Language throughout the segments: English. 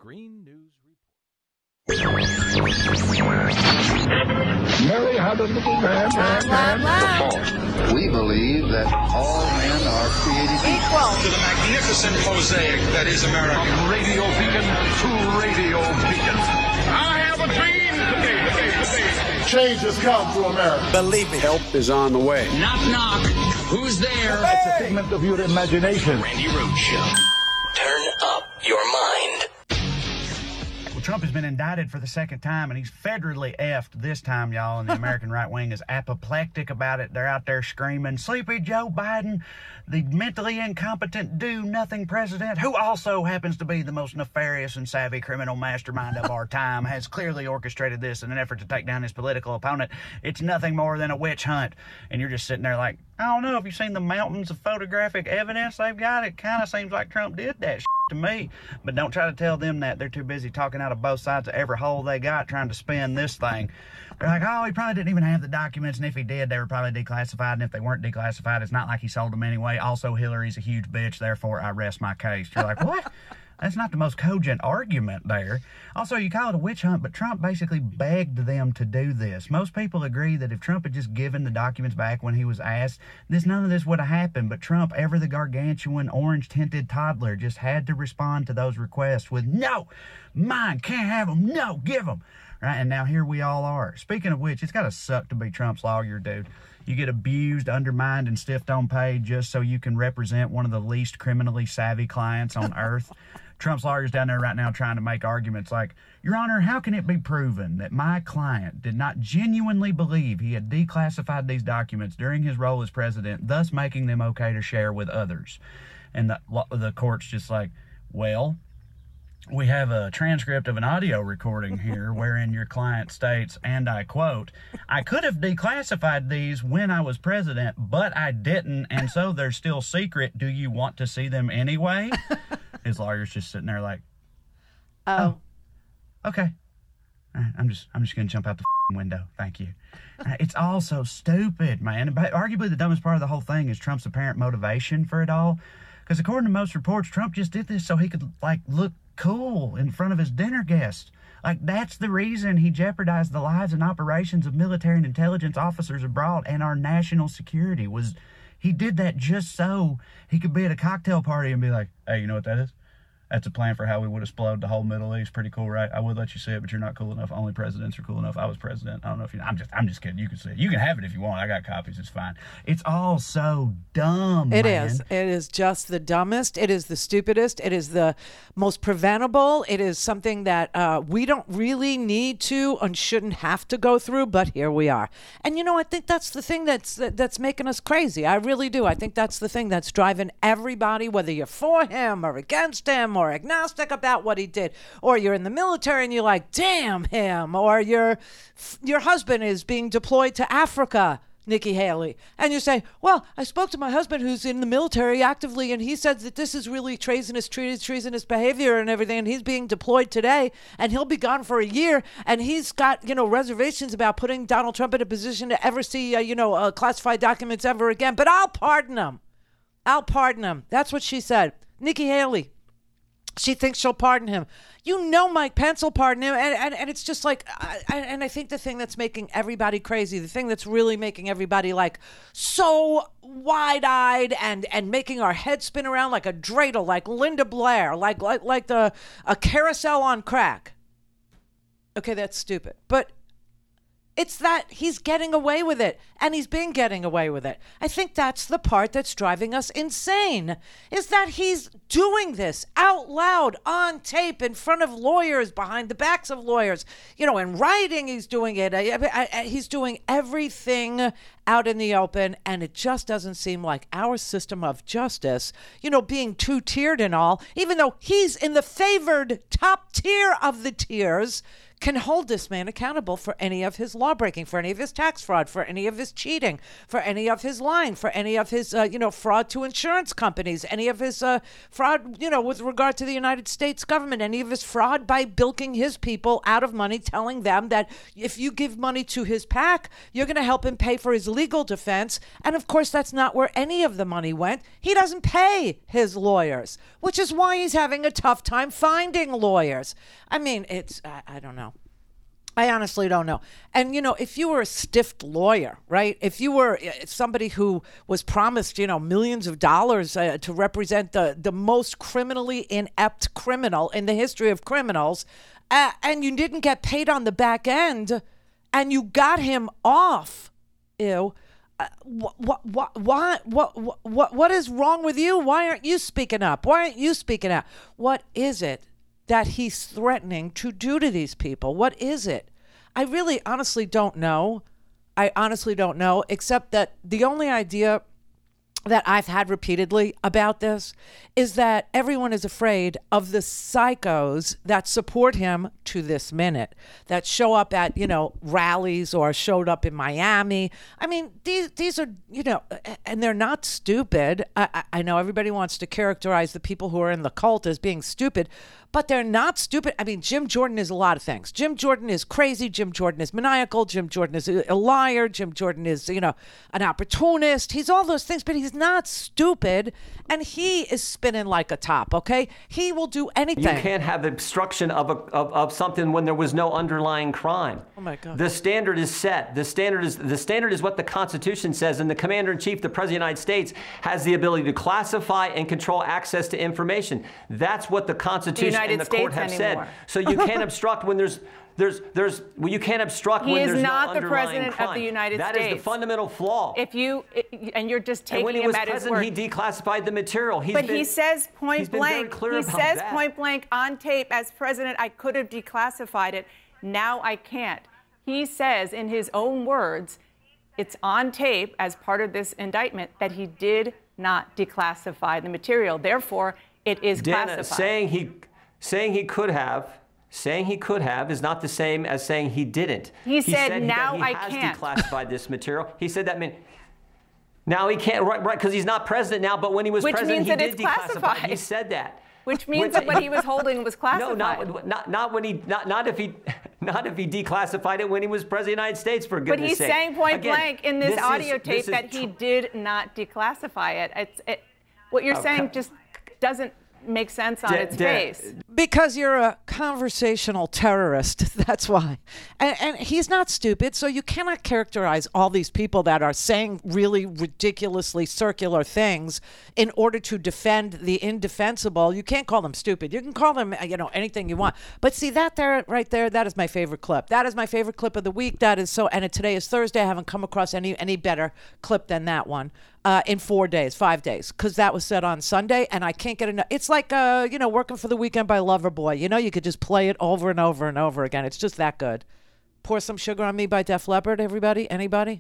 Green News Report. Mary had a little lamb. We believe that all men are created equal to the magnificent mosaic that is America. From radio beacon to radio beacon. I have a dream today. Change has come to America. Believe it. Help is on the way. Knock, knock. Who's there? It's a figment of your imagination. Randy Rhoads Show. Turn up your mind. Well, Trump has been indicted for the second time, and he's federally effed this time, y'all, and the American right wing is apoplectic about it. They're out there screaming, "Sleepy Joe Biden, the mentally incompetent do-nothing president, who also happens to be the most nefarious and savvy criminal mastermind of our time, has clearly orchestrated this in an effort to take down his political opponent. It's nothing more than a witch hunt." And you're just sitting there like, I don't know, if you've seen the mountains of photographic evidence they've got, it kind of seems like Trump did that to me. But don't try to tell them that. They're too busy talking out of both sides of every hole they got trying to spin this thing. They're like, oh, he probably didn't even have the documents, and if he did, they were probably declassified, and if they weren't declassified, it's not like he sold them anyway. Also, Hillary's a huge bitch, therefore I rest my case. You're like, what? That's not the most cogent argument there. Also, you call it a witch hunt, but Trump basically begged them to do this. Most people agree that if Trump had just given the documents back when he was asked, none of this would have happened. But Trump, ever the gargantuan, orange-tinted toddler, just had to respond to those requests with, no, mine, can't have them, no, give them. Right? And now here we all are. Speaking of which, it's got to suck to be Trump's lawyer, dude. You get abused, undermined, and stiffed on pay just so you can represent one of the least criminally savvy clients on earth. Trump's lawyer's down there right now trying to make arguments like, Your Honor, how can it be proven that my client did not genuinely believe he had declassified these documents during his role as president, thus making them okay to share with others? And the court's just like, well, we have a transcript of an audio recording here wherein your client states, and I quote, "I could have declassified these when I was president, but I didn't, and so they're still secret. Do you want to see them anyway?" His lawyer's just sitting there like, oh, okay. All right, I'm just going to jump out the window. Thank you. It's all so stupid, man. But arguably the dumbest part of the whole thing is Trump's apparent motivation for it all. Because according to most reports, Trump just did this so he could, look cool in front of his dinner guests. That's the reason he jeopardized the lives and operations of military and intelligence officers abroad and our national security. He did that just so he could be at a cocktail party and be like, hey, you know what that is? That's a plan for how we would explode the whole Middle East. Pretty cool, right? I would let you see it, but you're not cool enough. Only presidents are cool enough. I was president. I don't know if you know. I'm just kidding. You can see it. You can have it if you want. I got copies. It's fine. It's all so dumb, It man. is. It is just the dumbest. It is the stupidest. It is the most preventable. It is something that we don't really need to and shouldn't have to go through, but here we are. And, I think that's the thing that's making us crazy. I really do. I think that's the thing that's driving everybody, whether you're for him or against him or agnostic about what he did, or you're in the military and you're like, damn him, or your husband is being deployed to Africa, Nikki Haley, and you say, well, I spoke to my husband who's in the military actively, and he said that this is really treasonous behavior and everything, and he's being deployed today, and he'll be gone for a year, and he's got, reservations about putting Donald Trump in a position to ever see, classified documents ever again, but I'll pardon him. That's what she said. Nikki Haley. She thinks she'll pardon him. Mike Pence will pardon him. And it's just like, I think the thing that's making everybody crazy, the thing that's really making everybody so wide-eyed and making our heads spin around like a dreidel, like Linda Blair, like a carousel on crack. Okay, that's stupid. But it's that he's getting away with it, and he's been getting away with it. I think that's the part that's driving us insane, is that he's doing this out loud, on tape, in front of lawyers, behind the backs of lawyers. In writing, he's doing it. He's doing everything out in the open, and it just doesn't seem like our system of justice, being two-tiered and all, even though he's in the favored top tier of the tiers, can hold this man accountable for any of his law breaking, for any of his tax fraud, for any of his cheating, for any of his lying, for any of his, fraud to insurance companies, any of his fraud, with regard to the United States government, any of his fraud by bilking his people out of money, telling them that if you give money to his PAC, you're going to help him pay for his legal defense. And of course, that's not where any of the money went. He doesn't pay his lawyers, which is why he's having a tough time finding lawyers. I mean, I don't know. I honestly don't know. And, if you were a stiffed lawyer, right? If you were somebody who was promised, millions of dollars to represent the most criminally inept criminal in the history of criminals, and you didn't get paid on the back end, and you got him off, what is wrong with you? Why aren't you speaking up? Why aren't you speaking out? What is it that he's threatening to do to these people? What is it? I really honestly don't know. I honestly don't know, except that the only idea that I've had repeatedly about this is that everyone is afraid of the psychos that support him to this minute, that show up at, rallies or showed up in Miami. I mean, these are, and they're not stupid. I know everybody wants to characterize the people who are in the cult as being stupid, but they're not stupid. I mean, Jim Jordan is a lot of things. Jim Jordan is crazy. Jim Jordan is maniacal. Jim Jordan is a liar. Jim Jordan is, an opportunist. He's all those things, but he's not stupid. And he is spinning like a top, okay? He will do anything. You can't have obstruction of something when there was no underlying crime. Oh, my God. The standard is set. The standard is what the Constitution says, and the Commander-in-Chief, the President of the United States, has the ability to classify and control access to information. That's what the Constitution and the court have said. So you can't obstruct when you can't obstruct when there's no underlying crime. He is not the President of the United States. That is the fundamental flaw. And you're just taking him at his word. And when he was president, he declassified the material. He says point blank on tape, as president, I could have declassified it. Now I can't. He says in his own words, it's on tape as part of this indictment that he did not declassify the material. Therefore, it is classified. Saying he could have is not the same as saying he didn't. He said now I can't. He has declassified this material. He said that now he can't, right, because he's not president now, but when he was president, he did declassify. He said that. Which means that what he was holding was classified. No, not if he declassified it when he was president of the United States, for goodness sake. But he's saying point blank in this audio tape that he did not declassify it. What you're saying just doesn't make sense on its face. Because you're a conversational terrorist. That's why. And he's not stupid, so you cannot characterize all these people that are saying really ridiculously circular things in order to defend the indefensible. You can't call them stupid. You can call them, anything you want. But see, that there, right there, that is my favorite clip. That is my favorite clip of the week. That is so, and today is Thursday. I haven't come across any better clip than that one. In 5 days, because that was said on Sunday, and I can't get enough. It's like, Working for the Weekend by Loverboy. You could just play it over and over and over again. It's just that good. Pour Some Sugar on Me by Def Leppard, everybody? Anybody?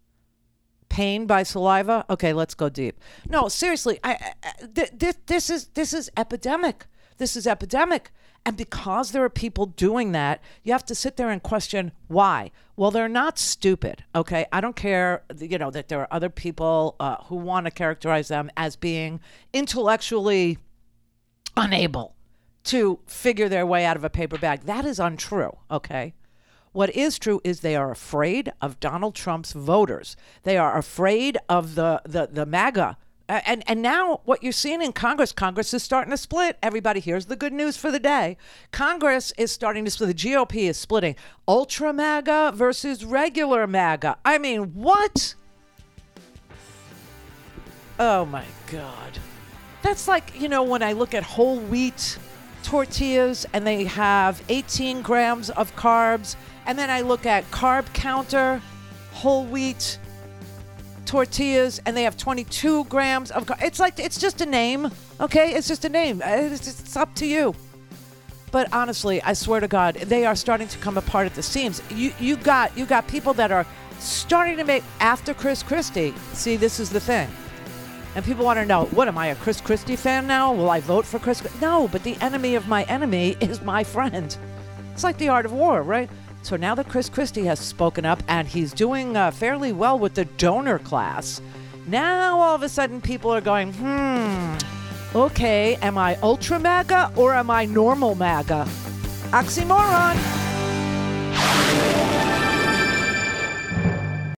Pain by Saliva? Okay, let's go deep. No, seriously, this is epidemic. This is epidemic. And because there are people doing that, you have to sit there and question why. Well, they're not stupid, okay? I don't care, that there are other people who want to characterize them as being intellectually unable to figure their way out of a paper bag. That is untrue, okay? What is true is they are afraid of Donald Trump's voters. They are afraid of the MAGA. And now what you're seeing in Congress is starting to split. Everybody, here's the good news for the day. Congress is starting to split. The GOP is splitting. Ultra MAGA versus regular MAGA. I mean, what? Oh, my God. That's like, when I look at whole wheat tortillas and they have 18 grams of carbs, and then I look at Carb Counter whole wheat tortillas and they have 22 grams of it's just a name, okay? It's just a name. It's up to you. But honestly, I swear to God, they are starting to come apart at the seams. You got people that are starting to make after Chris Christie. See, this is the thing. And people want to know, what, am I a Chris Christie fan now? Will I vote for Chris? No, but the enemy of my enemy is my friend. It's like the art of war, right? So now that Chris Christie has spoken up and he's doing fairly well with the donor class, now all of a sudden people are going, okay, am I ultra MAGA or am I normal MAGA? Oxymoron.